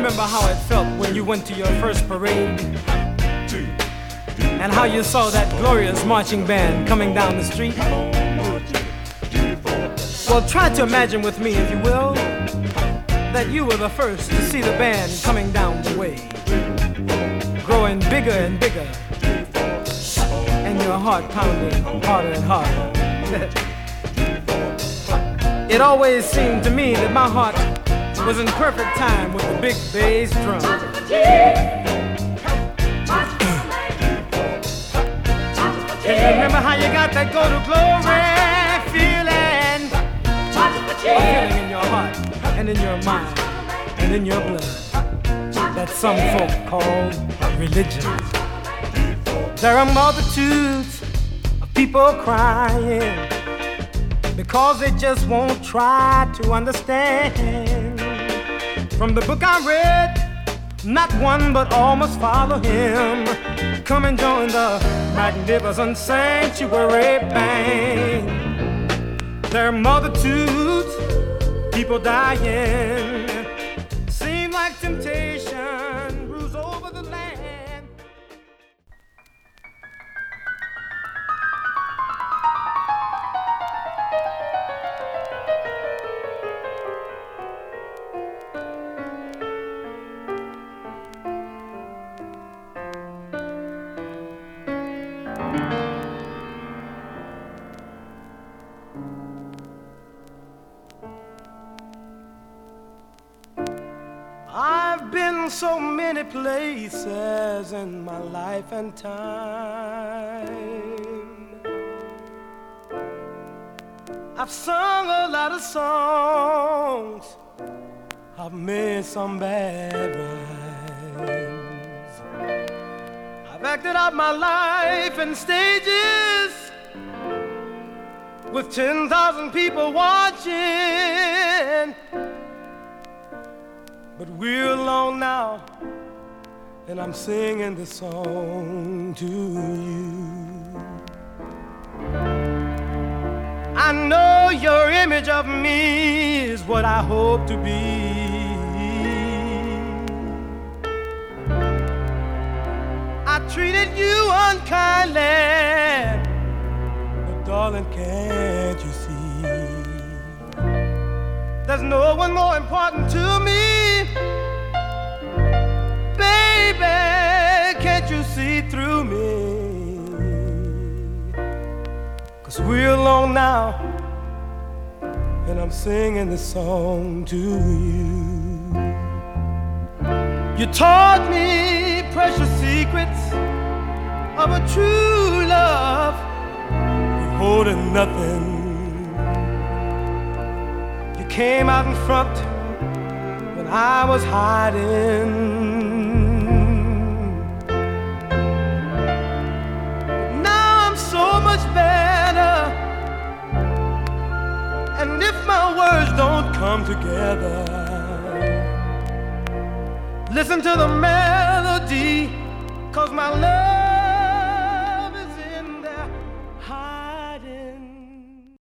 remember how it felt when you went to your first parade and how you saw that glorious marching band coming down the street? Well, try to imagine with me, if you will, that you were the first to see the band coming down the way, growing bigger and bigger, and your heart pounding harder and harder. It always seemed to me that my heart was in perfect time with the big bass drum. And you remember how you got that go to glory feeling? A feeling in your heart and in your mind and in your blood that some folk call religion. There are multitudes of people crying because they just won't try to understand. From the book I read, not one but all must follow him. Come and join the magnificent sanctuary band. There are multitudes, people dying. Seem like temptation rules over the land. I've been so many places in my life and time. I've sung a lot of songs, I've made some bad rhymes. I've acted out my life in stages with 10,000 people watching. But we're alone now, and I'm singing this song to you. I know your image of me is what I hope to be. I treated you unkindly, but darling, can't you see? There's no one more important to me. Baby, can't you see through me? 'Cause we're alone now, and I'm singing this song to you. You taught me precious secrets of a true love, withholding nothing. You came out in front when I was hiding. So much better, and if my words don't come together, listen to the melody, 'cause my love